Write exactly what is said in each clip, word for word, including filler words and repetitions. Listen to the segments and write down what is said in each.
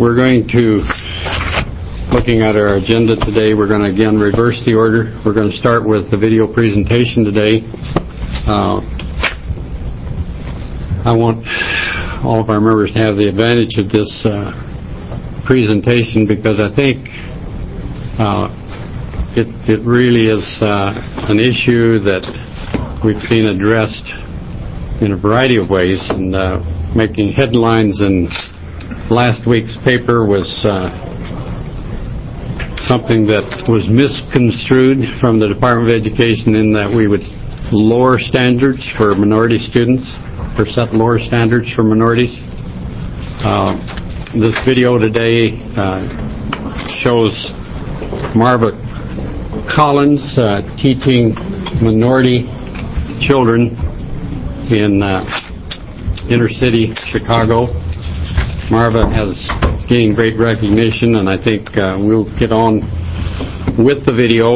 we're going to, looking at our agenda today, we're going to again reverse the order. We're going to start with the video presentation today. Uh, I want all of our members to have the advantage of this uh, presentation because I think uh, it, it really is uh, an issue that we've seen addressed in a variety of ways, and uh, making headlines in last week's paper was uh, something that was misconstrued from the Department of Education in that we would lower standards for minority students, or set lower standards for minorities. Uh, this video today uh, shows Marva Collins uh, teaching minority children in uh, inner city Chicago. Marva has gained great recognition, and I think uh, we'll get on with the video.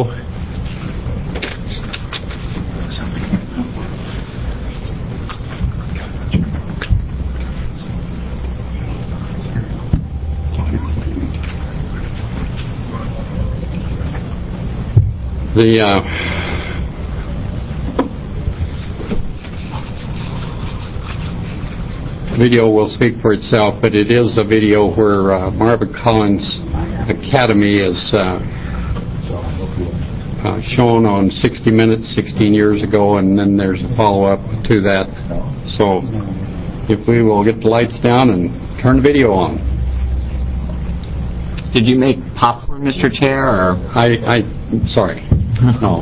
The uh, video will speak for itself, but it is a video where uh, Marva Collins Academy is uh, uh, shown on sixty minutes sixteen years ago, and then there's a follow-up to that. So if we will get the lights down and turn the video on. Did you make popcorn, Mister Chair? Or? I, I, sorry. No.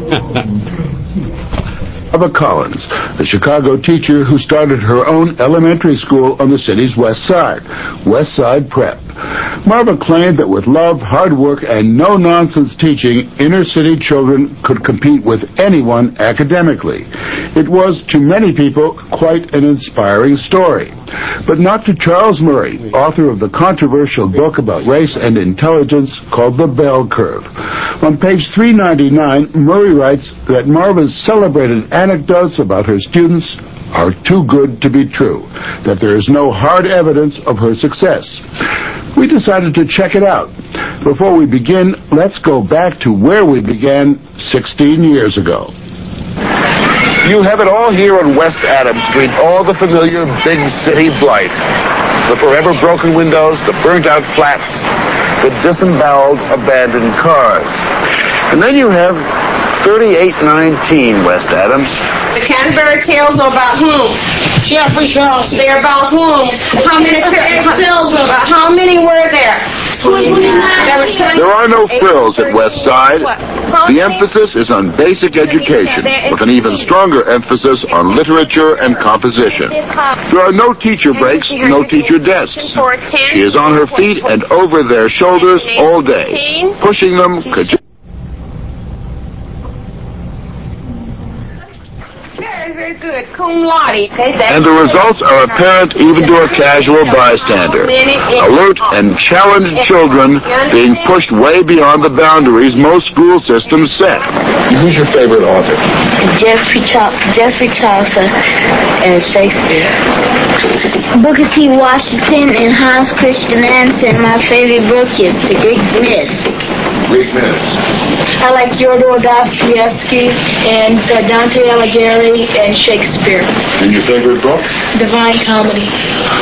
Marva Collins, a Chicago teacher who started her own elementary school on the city's west side, West Side Prep. Marva claimed that with love, hard work, and no-nonsense teaching, inner-city children could compete with anyone academically. It was, to many people, quite an inspiring story. But not to Charles Murray, author of the controversial book about race and intelligence called The Bell Curve. On page three ninety-nine, Murray writes that Marva's celebrated anecdotes about her students are too good to be true, that there is no hard evidence of her success. We decided to check it out. Before we begin, let's go back to where we began sixteen years ago. You have it all here on West Adams Street, all the familiar big city blight. The forever broken windows, the burnt-out flats, the disemboweled, abandoned cars. And then you have thirty-eight nineteen West Adams. The Canterbury Tales are about whom? Jeffrey Charles. They're about whom? How many frills were about? How many were there? There are no frills at West Side. The emphasis is on basic education, with an even stronger emphasis on literature and composition. There are no teacher breaks, no teacher desks. She is on her feet and over their shoulders all day, pushing them. Very good, cum laude. And the results are apparent even to a casual bystander. Alert and challenged children being pushed way beyond the boundaries most school systems set. Who's your favorite author? Jeffrey Chaucer, Jeffrey Chaucer and Shakespeare. Booker T. Washington and Hans Christian Andersen. My favorite book is The Greek Myth. Greek Myths. I like Fyodor Dostoevsky and uh, Dante Alighieri and Shakespeare. And your favorite book? Divine Comedy.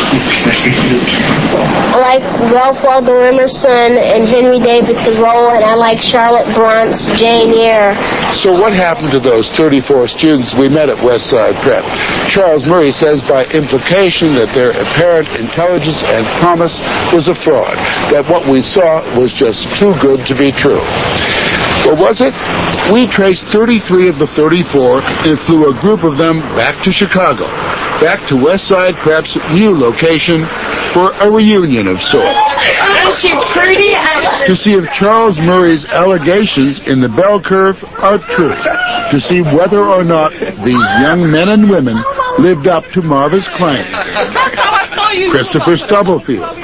I like Ralph Waldo Emerson and Henry David Thoreau, and I like Charlotte Brant's Jane Eyre. So what happened to those thirty-four students we met at West Side Prep? Charles Murray says by implication that their apparent intelligence and promise was a fraud, that what we saw was just too good to be true. Or was it? We traced thirty-three of the thirty-four and flew a group of them back to Chicago, back to West Side Prep's new location for a reunion of sorts. Aren't you pretty? To see if Charles Murray's allegations in the bell curve are true, to see whether or not these young men and women lived up to Marva's claims. Christopher Stubblefield,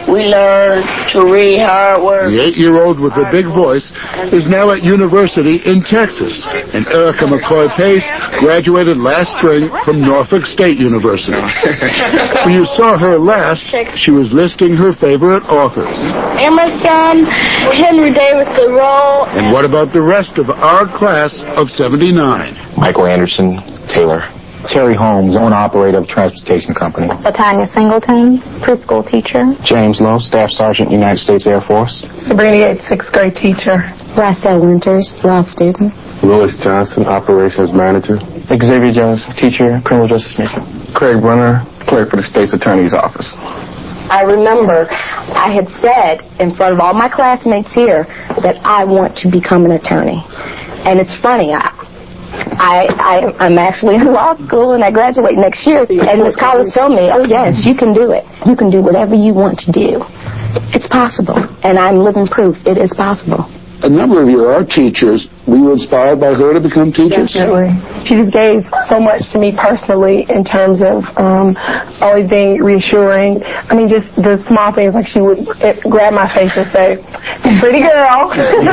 We learn to read hard work. The eight-year-old with the big voice is now at university in Texas, and Erica McCoy Pace graduated last spring from Norfolk State University. When you saw her last, she was listing her favorite authors. Emerson, Henry David Thoreau. And what about the rest of our class of seventy-nine? Michael Anderson Taylor. Terry Holmes, owner-operator of Transportation Company. Latanya Singleton, preschool teacher. James Lowe, Staff Sergeant, United States Air Force. Sabrina Yates, sixth grade teacher. Roselle Winters, law student. Louis Johnson, operations manager. Xavier Jones, teacher, criminal justice major. Craig Brunner, clerk for the State's Attorney's Office. I remember I had said in front of all my classmates here that I want to become an attorney. And it's funny, I... I, I, I'm actually in law school and I graduate next year. And Miz Collins told me, oh yes, you can do it. You can do whatever you want to do. It's possible. And I'm living proof it is possible. A number of you are teachers. Were you inspired by her to become teachers? Definitely. She just gave so much to me personally in terms of um, always being reassuring. I mean, just the small things, like she would grab my face and say, pretty girl.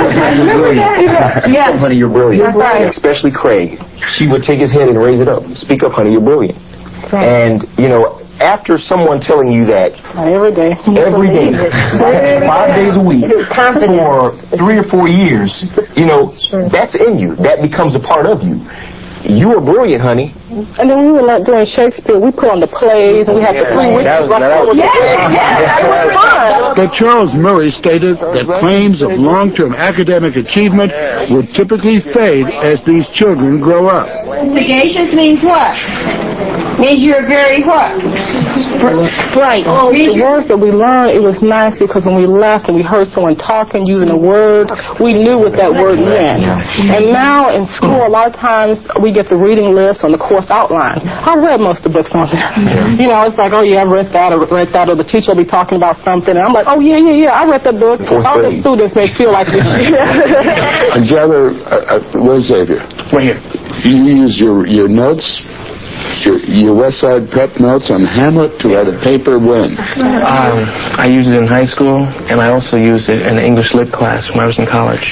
Yeah. Honey, you're brilliant. That's right. Especially Craig. She would take his head and raise it up. Speak up, honey, you're brilliant. Right. And, you know, after someone telling you that every day, every day, five days a week, for three or four years, you know, that's in you. That becomes a part of you. You are brilliant, honey. And then we were like doing Shakespeare. We put on the plays, and we had the three witches. Yes, yes, that was fun. But Charles Murray stated that claims of long-term academic achievement would typically fade as these children grow up. Sagacious means what? Means you're very what? Right. Oh, the words that we learned, it was nice because when we left and we heard someone talking, using a word, we knew what that word meant. And now in school, a lot of times we get the reading list on the course outline. I read most of the books on there. You know, it's like, oh yeah, I read that or read that, or the teacher will be talking about something, and I'm like, oh yeah, yeah, yeah, I read that book. All the students may feel like we should. I gather, uh, uh, where's Xavier? Right here. You use your, your notes, your, your West Side Prep notes on Hamlet to write a paper when? Um, I used it in high school, and I also used it in the English Lit class when I was in college.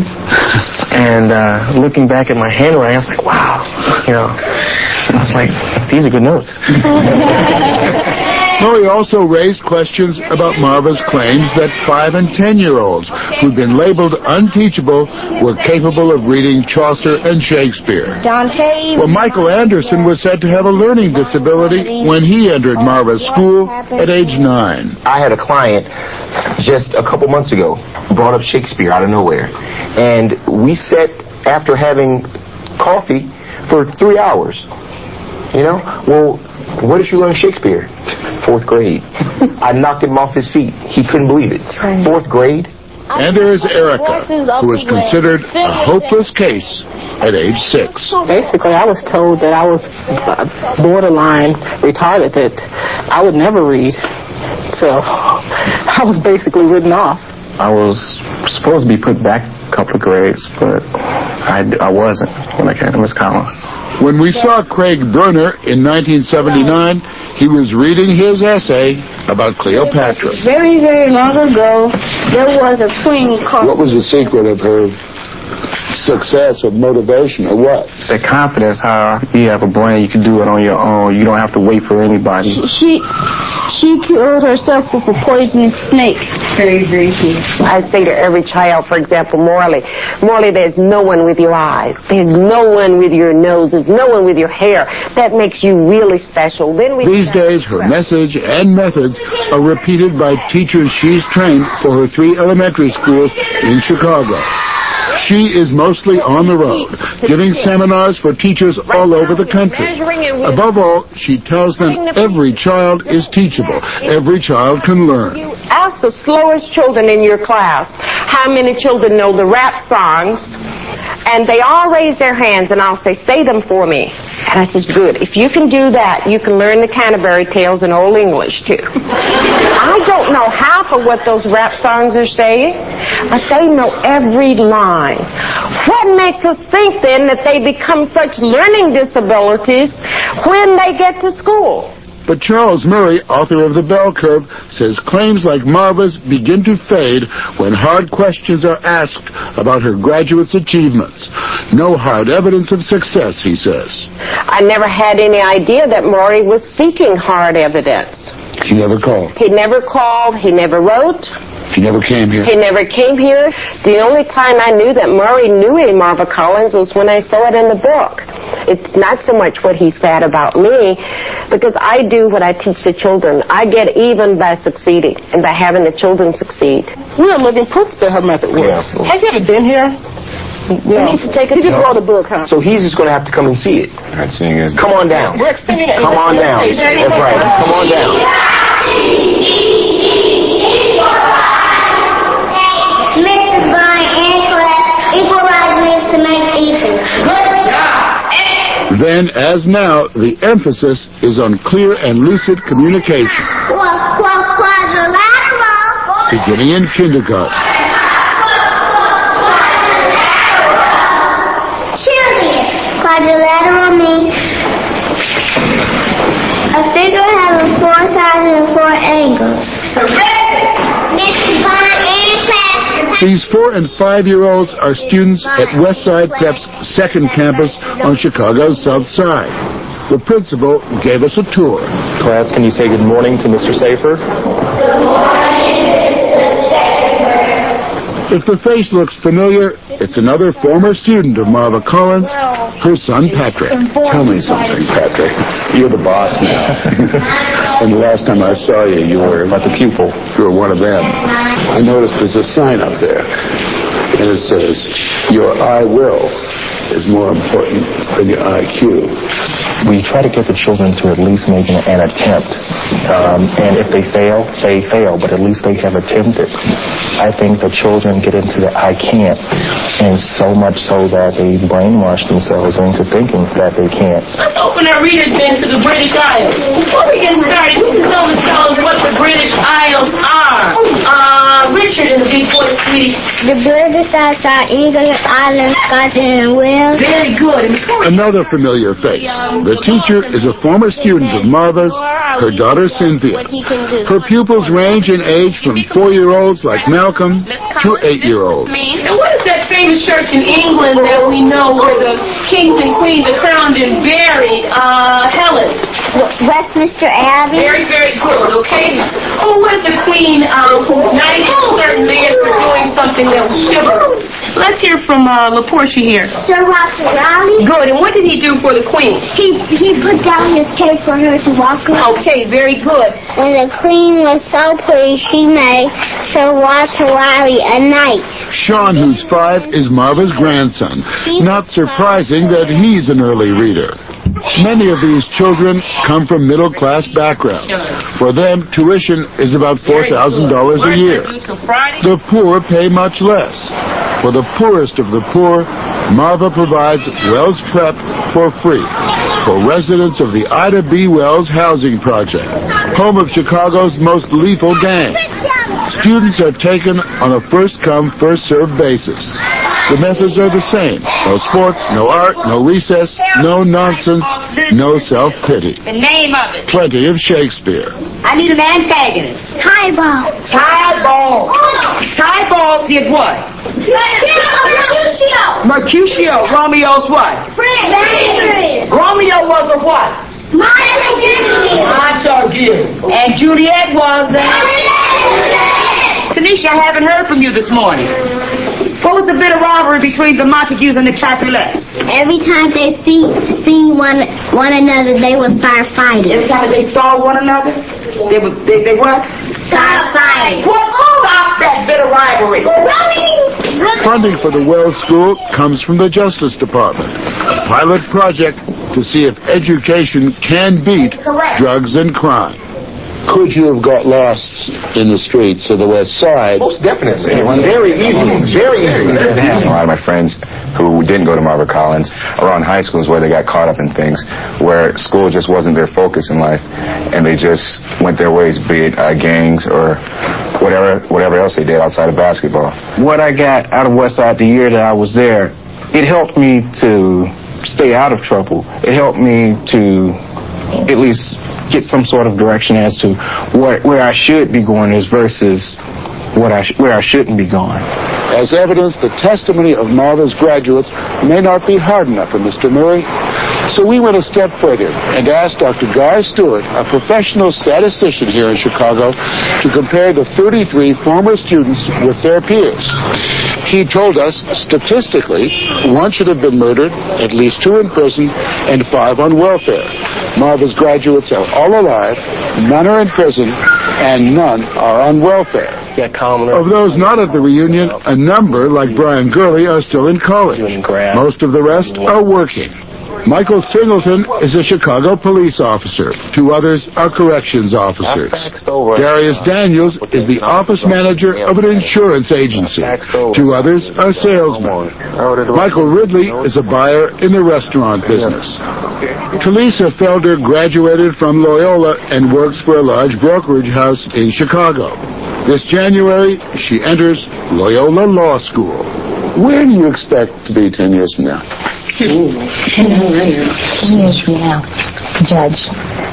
And uh, looking back at my handwriting, I was like, wow, you know, I was like, these are good notes. Murray also raised questions about Marva's claims that five and ten-year-olds who'd been labeled unteachable were capable of reading Chaucer and Shakespeare. Dante. Well, Michael Anderson was said to have a learning disability when he entered Marva's school at age nine. I had a client just a couple months ago brought up Shakespeare out of nowhere, and we sat after having coffee for three hours. You know, well, where did you learn Shakespeare? Fourth grade. I knocked him off his feet. He couldn't believe it. Fourth grade. And there is Erica, who was considered a hopeless case at age six. Basically, I was told that I was borderline retarded, that I would never read. So I was basically written off. I was supposed to be put back a couple of grades, but I, I wasn't when I came to Miz Collins. When we saw Craig Brunner in nineteen seventy-nine, he was reading his essay about Cleopatra. Very, very long ago, there was a queen called... What was the secret of her success or motivation, or what? The confidence, how you have a brain, you can do it on your own. You don't have to wait for anybody. She she killed herself with a poisonous snake. Very, very good. I say to every child, for example, Morley, Morley, there's no one with your eyes. There's no one with your nose. There's no one with your hair. That makes you really special. Then we These days, her message and methods are repeated by teachers she's trained for her three elementary schools in Chicago. She is mostly on the road, giving seminars for teachers all over the country. Above all, she tells them every child is teachable. Every child can learn. Ask the slowest children in your class how many children know the rap songs, and they all raise their hands, and I'll say, say them for me. And I said, good. If you can do that, you can learn the Canterbury Tales in Old English, too. I don't know half of what those rap songs are saying, but they know every line. What makes us think, then, that they become such learning disabilities when they get to school? But Charles Murray, author of The Bell Curve, says claims like Marva's begin to fade when hard questions are asked about her graduates' achievements. No hard evidence of success, he says. I never had any idea that Maury was seeking hard evidence. He never called. He never called. He never wrote. He never came here. He never came here. The only time I knew that Murray knew a Marva Collins was when I saw it in the book. It's not so much what he said about me, because I do what I teach the children. I get even by succeeding and by having the children succeed. We're living proof that her method works. Yeah. Have you ever been here? Yeah. He needs to take a He just wrote a book, huh? So he's just going to have to come and see it. All right, seeing as Come on down. We're extending it. Come on down. That's right. Come on down. Mister Bond and class equalize means to make equal. Then, as now, the emphasis is on clear and lucid communication. Quad- quad- Quadrilateral. Beginning in kindergarten. Children. Quadrilateral means a figure having four sides and four angles. Mister Bond and class. These four- and five-year-olds are students at Westside Prep's second campus on Chicago's South Side. The principal gave us a tour. Class, can you say good morning to Mister Safer? Good morning, Mister Safer. If the face looks familiar, it's another former student of Marva Collins, her son Patrick. Tell me something, Patrick. You're the boss now. And the last time I saw you, you were about the pupil. You were one of them. I noticed there's a sign up there, and it says, "Your I will is more important than your I Q." We try to get the children to at least make an, an attempt. Um, and if they fail, they fail, but at least they have attempted. I think the children get into the I can't, and so much so that they brainwash themselves into thinking that they can't. Let's open our readers then to the British Isles. Before we get started, who can tell us, tell us what the British Isles are? Uh, Richard and the big boy, sweetie. The British Isles are England, Ireland, Scotland, and Wales. Very good. Another familiar face. The teacher is a former student of Marva's, her daughter Cynthia. Her pupils range in age from four-year-olds like Malcolm to eight-year-olds. And what is that famous church in England that we know where the kings and queens are crowned and buried? Uh, Helen. Westminster Abbey. Very, very good, okay? Oh, what is the queen um, who knighted certain man for doing something that was chivalrous? Let's hear from uh, LaPortia here. Sir Walter Raleigh. Good, and what did he do for the queen? He he put down his cape for her to walk on. Okay, very good. When the queen was so pleased, she made Sir Walter Raleigh a knight. Sean, who's five, is Marva's grandson. Not surprising that he's an early reader. Many of these children come from middle-class backgrounds. For them, tuition is about four thousand dollars a year. The poor pay much less. For the poorest of the poor, Marva provides Wells Prep for free for residents of the Ida B. Wells Housing Project, home of Chicago's most lethal gang. Students are taken on a first-come, first-served basis. The methods are the same. No sports, no art, no recess, no nonsense, no self-pity. The name of it. Plenty of Shakespeare. I need an antagonist. Tybalt. Tybalt. Tybalt did what? Mercutio. Mercutio. Romeo's what? Friend. Romeo was a what? Montague. Montague. And Juliet was the... Tanisha, I haven't heard from you this morning. What was the bit of rivalry between the Montagues and the Capulets? Every time they see see one one another, they would start fighting. Every time they saw one another, they would they, they what? Start fighting. What stopped that bit of rivalry? Funding for the Wells School comes from the Justice Department, a pilot project to see if education can beat drugs and crime. Could you have got lost in the streets of the West Side? Most definitely. Very easily. Very easily. A lot of my friends who didn't go to Marva Collins around high school is where they got caught up in things where school just wasn't their focus in life, and they just went their ways, be it uh, gangs or whatever whatever else they did outside of basketball. What I got out of Westside the year that I was there, it helped me to stay out of trouble. It helped me to at least get some sort of direction as to what, where I should be going is versus what I sh- where I shouldn't be going. As evidence, the testimony of Marva's graduates may not be hard enough for Mister Murray, so we went a step further and asked Doctor Guy Stewart, a professional statistician here in Chicago, to compare the thirty-three former students with their peers. He told us, statistically, one should have been murdered, at least two in prison, and five on welfare. Marva's graduates are all alive, none are in prison, and none are on welfare. Of those not at the reunion, a number, like Brian Gurley, are still in college. Most of the rest are working. Michael Singleton is a Chicago police officer. Two others are corrections officers. Darius Daniels is the office manager of an insurance agency. Two others are salesmen. Michael Ridley is a buyer in the restaurant business. Talisa Felder graduated from Loyola and works for a large brokerage house in Chicago. This January, she enters Loyola Law School. Where do you expect to be ten years from now? Ten years from now, judge.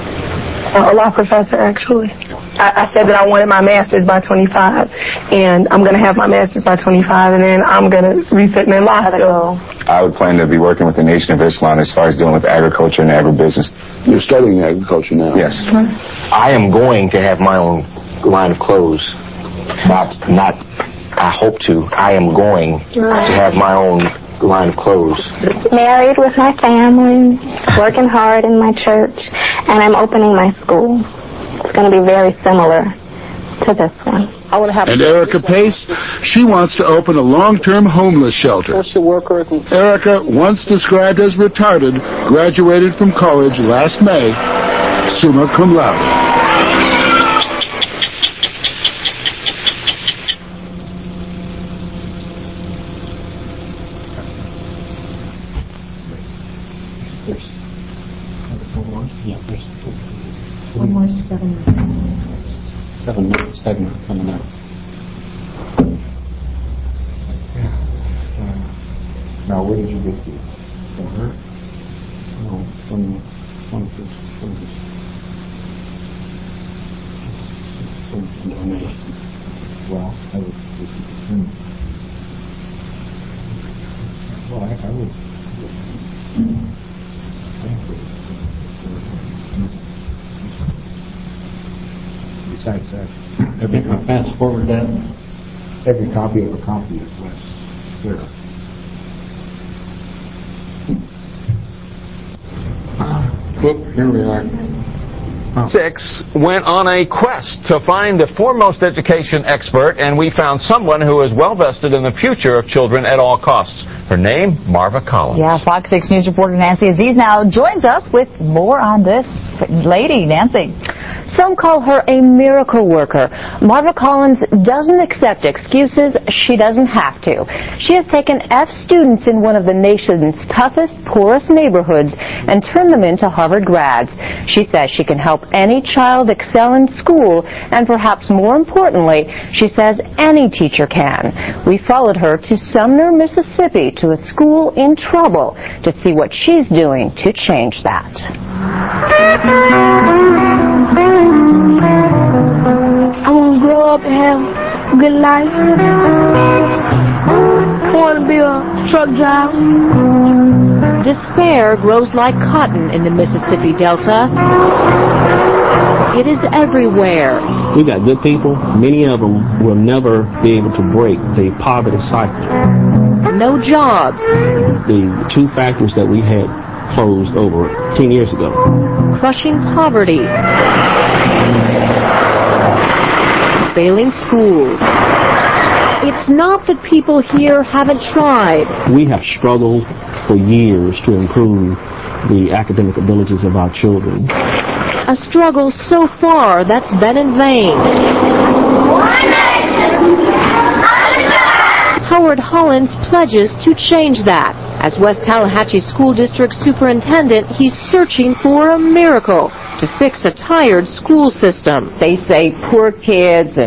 A law professor, actually. I, I said that I wanted my master's by twenty-five, and I'm going to have my master's by twenty-five, and then I'm going to resit in law school. I would plan to be working with the Nation of Islam as far as dealing with agriculture and agribusiness. You're studying agriculture now? Yes. I am going to have my own line of clothes. Not, not, I hope to. I am going to have my own line of clothes. Married with my family, working hard in my church, and I'm opening my school. It's going to be very similar to this one. I want to have and Erica Pace, she wants to open a long-term homeless shelter. Social workers and Erica, once described as retarded, graduated from college last May, summa cum laude. One more seven minutes. Seven minutes segment coming up. So, now, where did you get these? From her? No, from one of the schools. From donation. Well, I would. Well, I, I would. Besides that, every copy, fast forward that. Every copy of a copy is less clear. Whoop, here we are. Six went on a quest to find the foremost education expert, and we found someone who is well vested in the future of children at all costs. Her name, Marva Collins. Yeah, Fox six News reporter Nancy Aziz now joins us with more on this lady. Nancy. Some call her a miracle worker. Marva Collins doesn't accept excuses. She doesn't have to. She has taken F students in one of the nation's toughest, poorest neighborhoods and turned them into Harvard grads. She says she can help any child excel in school, and perhaps more importantly, she says any teacher can. We followed her to Sumner, Mississippi, to a school in trouble to see what she's doing to change that. I want to grow up and have a good life. I want to be a truck driver. Despair grows like cotton in the Mississippi Delta. It is everywhere. We got good people. Many of them will never be able to break the poverty cycle. No jobs. The two factories that we had closed over ten years ago. Crushing poverty. Failing schools. It's not that people here haven't tried. We have struggled for years to improve the academic abilities of our children. A struggle so far that's been in vain. Howard Hollins pledges to change that. As West Tallahatchie School District Superintendent, he's searching for a miracle to fix a tired school system. They say poor kids and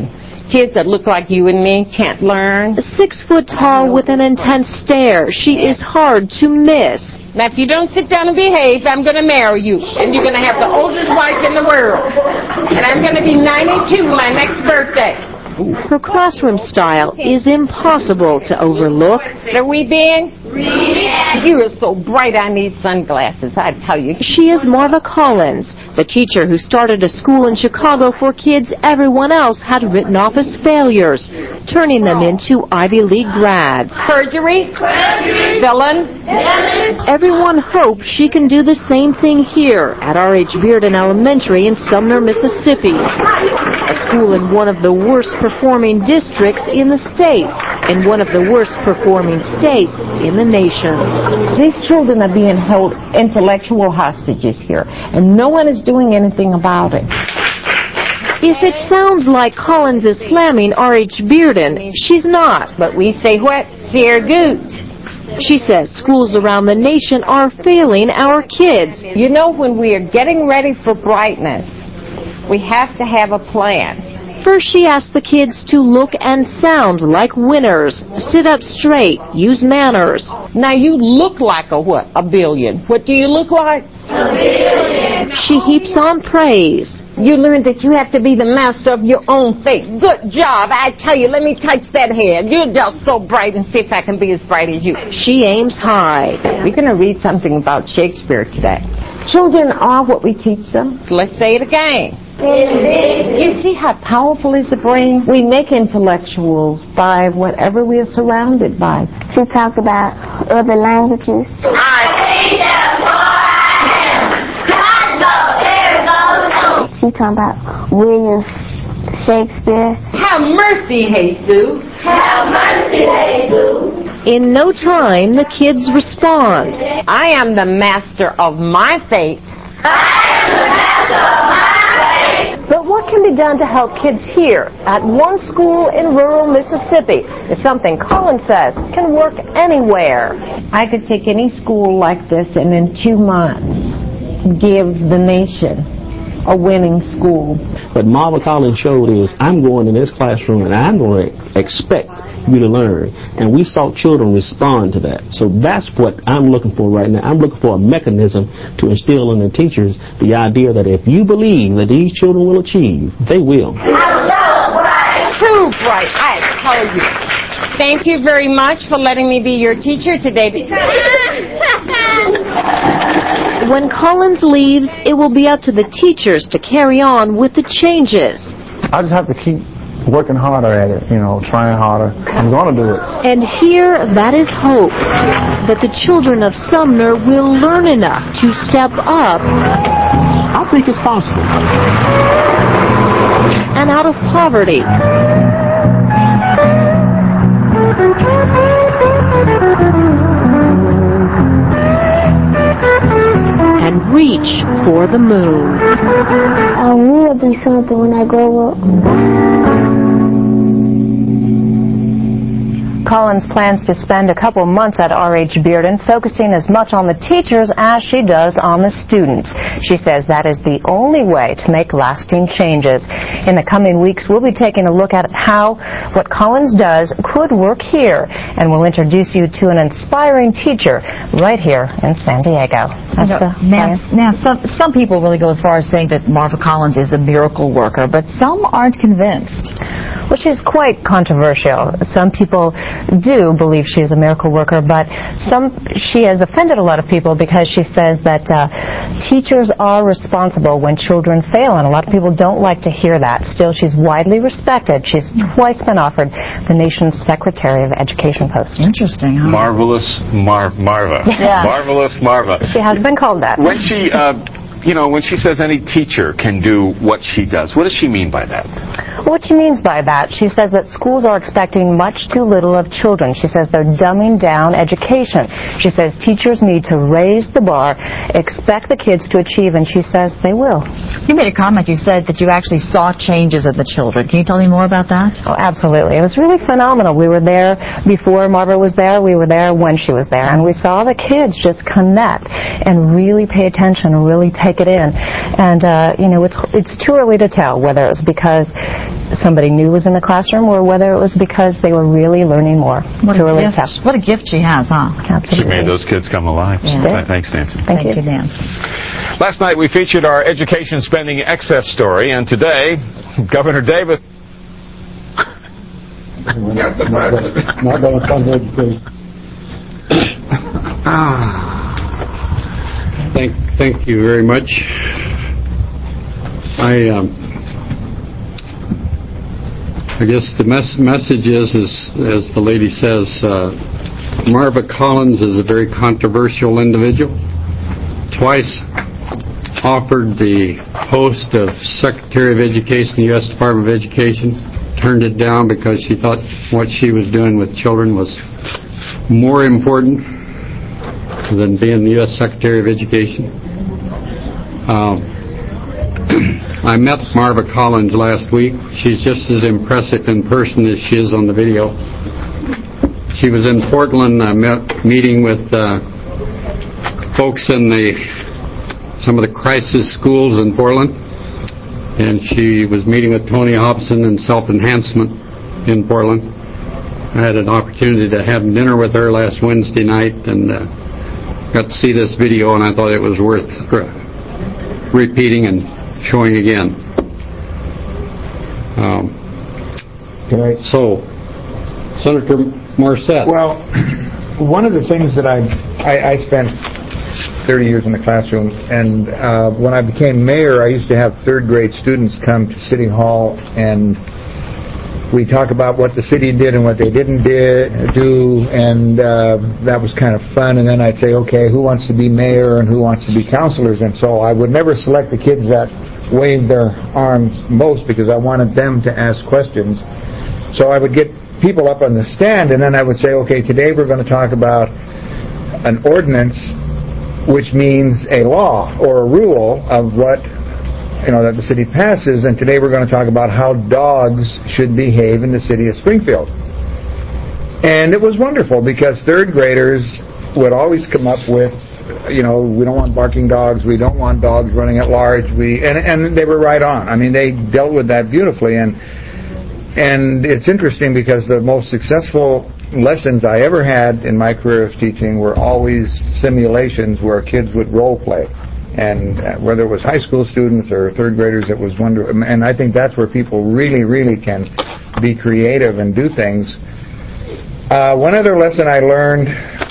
Kids that look like you and me can't learn. Six foot tall with an intense stare, she is hard to miss. Now, if you don't sit down and behave, I'm going to marry you. And you're going to have the oldest wife in the world. And I'm going to be ninety-two my next birthday. Her classroom style is impossible to overlook. Are we being? You are so bright, I need sunglasses, I tell you. She is Marva Collins, the teacher who started a school in Chicago for kids everyone else had written off as failures, turning them into Ivy League grads. Perjury? Perjury. Villain? Villain. Everyone hopes she can do the same thing here at R H Bearden Elementary in Sumner, Mississippi, a school in one of the worst performing districts in the state and one of the worst performing states in the nation. These children are being held intellectual hostages here, and no one is doing anything about it. If it sounds like Collins is slamming R H Bearden, she's not. But we say what? Sehr gut. She says schools around the nation are failing our kids. You know, when we are getting ready for brightness, we have to have a plan. First, she asked the kids to look and sound like winners, sit up straight, use manners. Now, you look like a what? A billion. What do you look like? A billion. She heaps on praise. You learned that you have to be the master of your own fate. Good job. I tell you, let me touch that head. You're just so bright, and see if I can be as bright as you. She aims high. We're going to read something about Shakespeare today. Children are what we teach them. Let's say it again. You see how powerful is the brain? We make intellectuals by whatever we are surrounded by. She talked about other languages. She talking about William Shakespeare. Have mercy, Jesus. Have mercy, Jesus. In no time, the kids respond. I am the master of my fate. I am the master of my fate. But what can be done to help kids here at one school in rural Mississippi is something Collins says can work anywhere. I could take any school like this and in two months give the nation a winning school. What Marva Collins showed is, I'm going in this classroom and I'm going to expect you to learn. And we saw children respond to that. So that's what I'm looking for right now. I'm looking for a mechanism to instill in the teachers the idea that if you believe that these children will achieve, they will. I'm so bright. Too bright, I tell you. Thank you very much for letting me be your teacher today. When Collins leaves, it will be up to the teachers to carry on with the changes. I just have to keep working harder at it, you know, trying harder. I'm going to do it. And here, that is hope, that the children of Sumner will learn enough to step up. I think it's possible. And out of poverty. And reach for the moon. I will be something when I grow up. Collins plans to spend a couple months at R H Bearden focusing as much on the teachers as she does on the students. She says that is the only way to make lasting changes. In the coming weeks, we'll be taking a look at how what Collins does could work here, and we'll introduce you to an inspiring teacher right here in San Diego. You know, now, now some, some people really go as far as saying that Marva Collins is a miracle worker, but some aren't convinced. Which is quite controversial. Some people do believe she is a miracle worker, but some she has offended a lot of people because she says that uh, teachers are responsible when children fail, and a lot of people don't like to hear that. Still, she's widely respected. She's twice been offered the nation's Secretary of Education post. Interesting, huh? Marvelous Mar- Marva. Yeah. Marvelous Marva. She has been called that. When she, uh, you know, when she says any teacher can do what she does, what does she mean by that? What she means by that, she says that schools are expecting much too little of children. She says they're dumbing down education. She says teachers need to raise the bar, expect the kids to achieve, and she says they will. You made a comment. You said that you actually saw changes in the children. Can you tell me more about that? Oh, absolutely. It was really phenomenal. We were there before Marva was there. We were there when she was there. And we saw the kids just connect and really pay attention and really take take it in. And, uh, you know, it's it's too early to tell whether it was because somebody new was in the classroom or whether it was because they were really learning more. What too a early gift. to tell. What a gift she has, huh? She made those kids come alive. Yeah. Thanks, Nancy. Thank, Thank you, Dan. Last night we featured our education spending excess story, and today, Governor Davis... Not going to fund education. Thank, thank you very much. I, um, I guess the mes- message is, is, as the lady says, uh, Marva Collins is a very controversial individual. Twice offered the post of Secretary of Education, the U S Department of Education. Turned it down because she thought what she was doing with children was more important than being the U S Secretary of Education. Um, I met Marva Collins last week. She's just as impressive in person as she is on the video. She was in Portland. I met meeting with uh, folks in the some of the crisis schools in Portland. And she was meeting with Tony Hobson in self-enhancement in Portland. I had an opportunity to have dinner with her last Wednesday night and uh, got to see this video, and I thought it was worth uh, repeating and showing again. Um, Can I? So, Senator Morissette. Well, one of the things that I, I, I spent thirty years in the classroom, and uh, when I became mayor, I used to have third grade students come to City Hall, and we talk about what the city did and what they didn't did, do, and uh, that was kind of fun. And then I'd say, okay, who wants to be mayor and who wants to be councilors? And so I would never select the kids that waved their arms most because I wanted them to ask questions. So I would get people up on the stand, and then I would say, okay, today we're going to talk about an ordinance, which means a law or a rule of what, you know, that the city passes. And today we're going to talk about how dogs should behave in the city of Springfield. And it was wonderful because third graders would always come up with, you know, we don't want barking dogs, we don't want dogs running at large. We and and they were right on. I mean, they dealt with that beautifully. And and it's interesting because the most successful lessons I ever had in my career of teaching were always simulations where kids would role play. And uh, whether it was high school students or third graders, it was wonderful. And I think that's where people really, really can be creative and do things. Uh, one other lesson I learned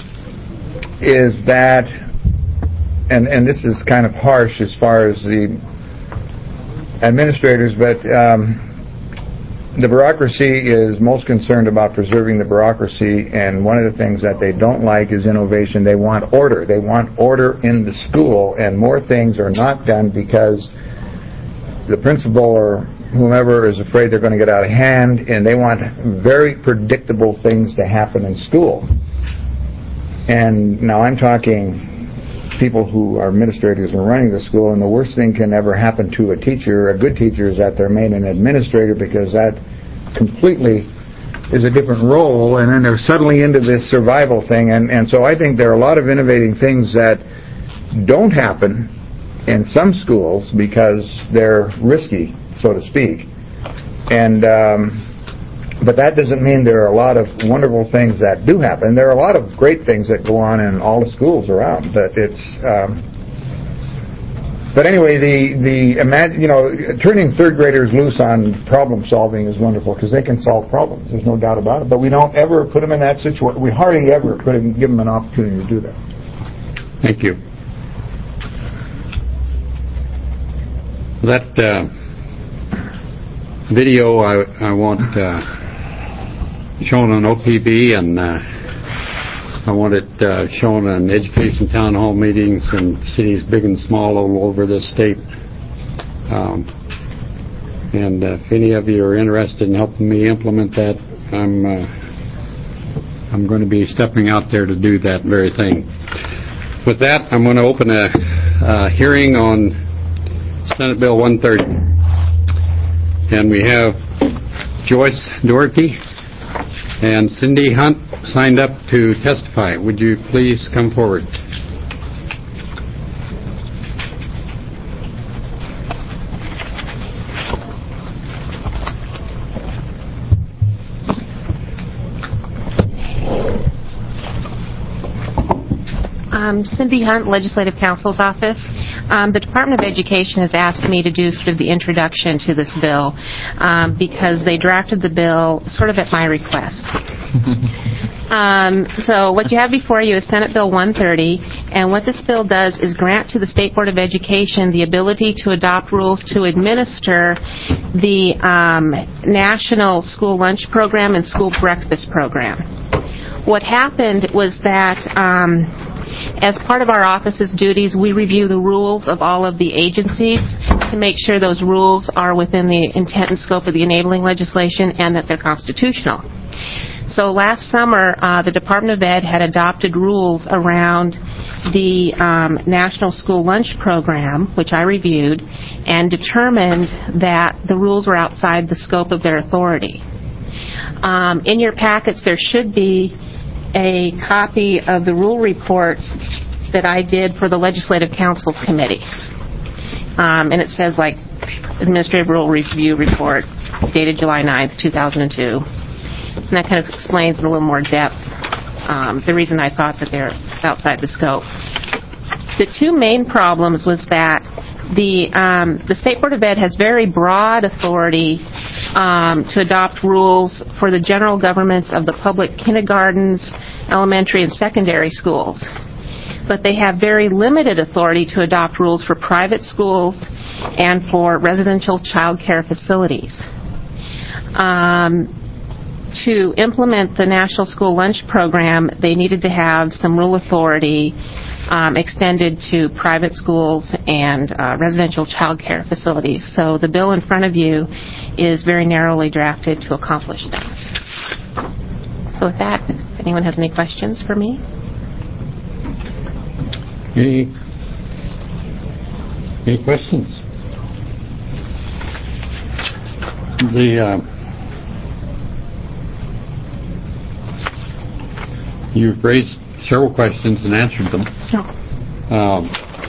is that, and, and this is kind of harsh as far as the administrators, but um, the bureaucracy is most concerned about preserving the bureaucracy, and one of the things that they don't like is innovation. They want order. They want order in the school, and more things are not done because the principal or whomever is afraid they're going to get out of hand, and they want very predictable things to happen in school. And now I'm talking people who are administrators and running the school, and the worst thing can ever happen to a teacher, a good teacher, is that they're made an administrator, because that completely is a different role, and then they're suddenly into this survival thing. And, and so I think there are a lot of innovating things that don't happen in some schools because they're risky, so to speak. And um, but that doesn't mean there are a lot of wonderful things that do happen. There are a lot of great things that go on in all the schools around. But it's, um, but anyway, the the you know, turning third graders loose on problem solving is wonderful because they can solve problems. There's no doubt about it. But we don't ever put them in that situation. We hardly ever put them, give them an opportunity to do that. Thank you. That uh, video I I want. Uh, shown on O P B, and uh, I want it uh, shown on education town hall meetings in cities big and small all over this state. Um, and uh, if any of you are interested in helping me implement that, I'm uh, I'm going to be stepping out there to do that very thing. With that, I'm going to open a, a hearing on Senate Bill one thirty. And we have Joyce Doherty and Cindy Hunt signed up to testify. Would you please come forward? Um, Cindy Hunt, Legislative Counsel's Office. Um, the Department of Education has asked me to do sort of the introduction to this bill um, because they drafted the bill sort of at my request. Um, so what you have before you is Senate Bill one thirty, and what this bill does is grant to the State Board of Education the ability to adopt rules to administer the um, National School Lunch Program and School Breakfast Program. What happened was that um, as part of our office's duties, we review the rules of all of the agencies to make sure those rules are within the intent and scope of the enabling legislation and that they're constitutional. So last summer, uh, the Department of Ed had adopted rules around the um, National School Lunch Program, which I reviewed, and determined that the rules were outside the scope of their authority. Um, in your packets, there should be a copy of the rule report that I did for the Legislative Councils Committee. Um, and it says, like, Administrative Rule Review Report, dated July ninth, two thousand two. And that kind of explains in a little more depth um, the reason I thought that they're outside the scope. The two main problems was that the um, the State Board of Ed has very broad authority um, to adopt rules for the general governments of the public kindergartens, elementary, and secondary schools. But they have very limited authority to adopt rules for private schools and for residential child care facilities. Um, To implement the National School Lunch Program, they needed to have some rule authority um, extended to private schools and uh, residential child care facilities. So the bill in front of you is very narrowly drafted to accomplish that. So with that, if anyone has any questions for me? Any, any questions? The... Uh, You've raised several questions and answered them. No. Um,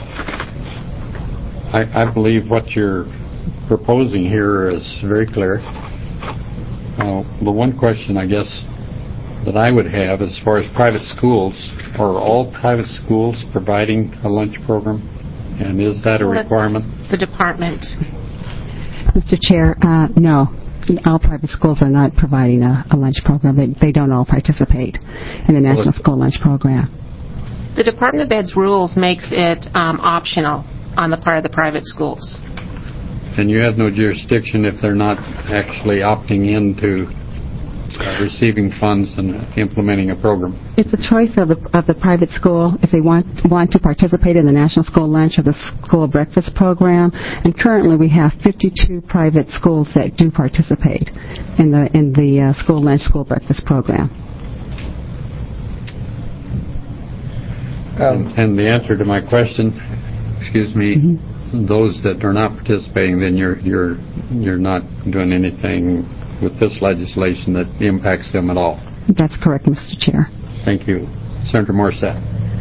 I, I believe what you're proposing here is very clear. Uh, the one question, I guess, that I would have as far as private schools, are all private schools providing a lunch program? And is that a requirement? The department. Mister Chair, uh, no. All private schools are not providing a, a lunch program. They, they don't all participate in the National School Lunch Program. The Department of Ed's rules makes it um, optional on the part of the private schools. And you have no jurisdiction if they're not actually opting into uh, receiving funds and implementing a program. It's a choice of the, of the private school if they want want to participate in the National School Lunch or the School Breakfast Program. And currently, we have fifty-two private schools that do participate in the in the uh, School Lunch, School Breakfast Program. Um, and, and the answer to my question, excuse me, mm-hmm. those that are not participating, then you're you're you're not doing anything with this legislation that impacts them at all. That's correct, Mister Chair. Thank you. Senator Morissette.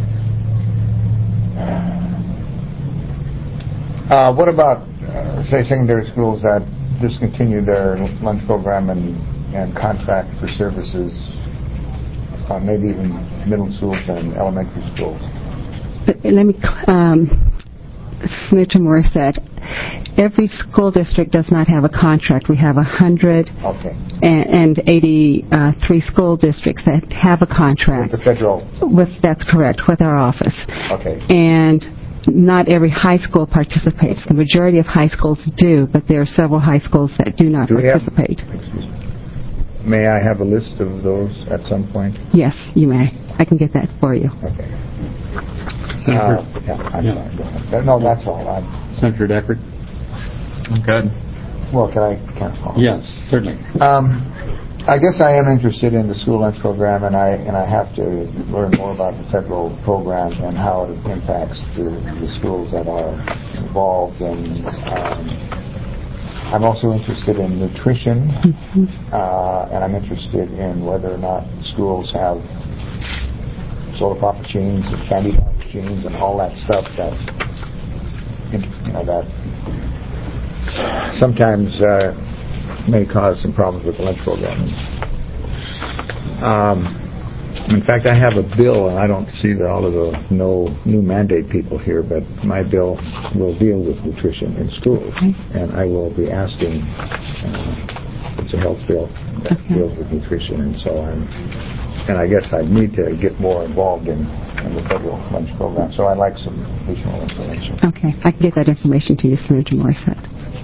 Uh, what about, uh, say, secondary schools that discontinue their lunch program and, and contract for services, uh, maybe even middle schools and elementary schools? Let me, um, Senator Morissette, every school district does not have a contract. We have one hundred eighty-three school districts that have a contract. With the federal? With, that's correct, with our office. Okay. And not every high school participates. The majority of high schools do, but there are several high schools that do not do participate. Have, may I have a list of those at some point? Yes, you may. I can get that for you. Okay. Uh, yeah, I'm yeah. sorry. No, that's all. I'm Senator Deckard. I'm good. Well, can I can I call? Yes, certainly. Um, I guess I am interested in the school lunch program, and I and I have to learn more about the federal program and how it impacts the, the schools that are involved. And um, I'm also interested in nutrition, mm-hmm. uh, and I'm interested in whether or not schools have soda pop machines and candy bar machines and all that stuff that you know that sometimes uh, may cause some problems with the lunch program. Um, In fact, I have a bill, and I don't see the, all of the no new mandate people here, but my bill will deal with nutrition in schools, and I will be asking. Uh, it's a health bill that okay. deals with nutrition, and so I'm. And I guess I need to get more involved in, in the federal lunch program. So I'd like some additional information. Okay, I can get that information to you, Senator Morissette.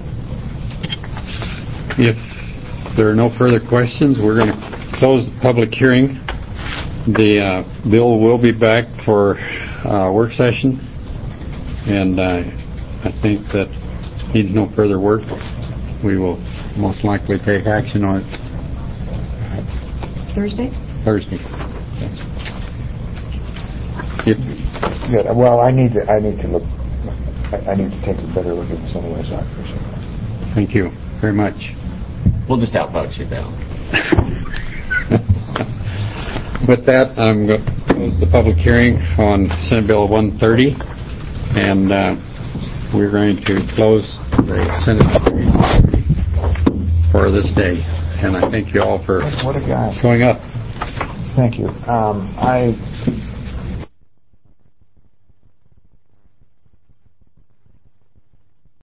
If there are no further questions, we're going to close the public hearing. The uh, bill will be back for uh, work session, and uh, I think that needs no further work. We will most likely take action on it Thursday. Thursday. Yep. Yeah. Well, I need to. I need to look. I, I need to take a better look at this anyway. So I appreciate that. Thank you very much. We'll just outvote you, Bill. With that, I'm going to close the public hearing on Senate Bill one thirty, and uh, we're going to close the Senate hearing for this day. And I thank you all for what a guy. showing up. Thank you. Um, I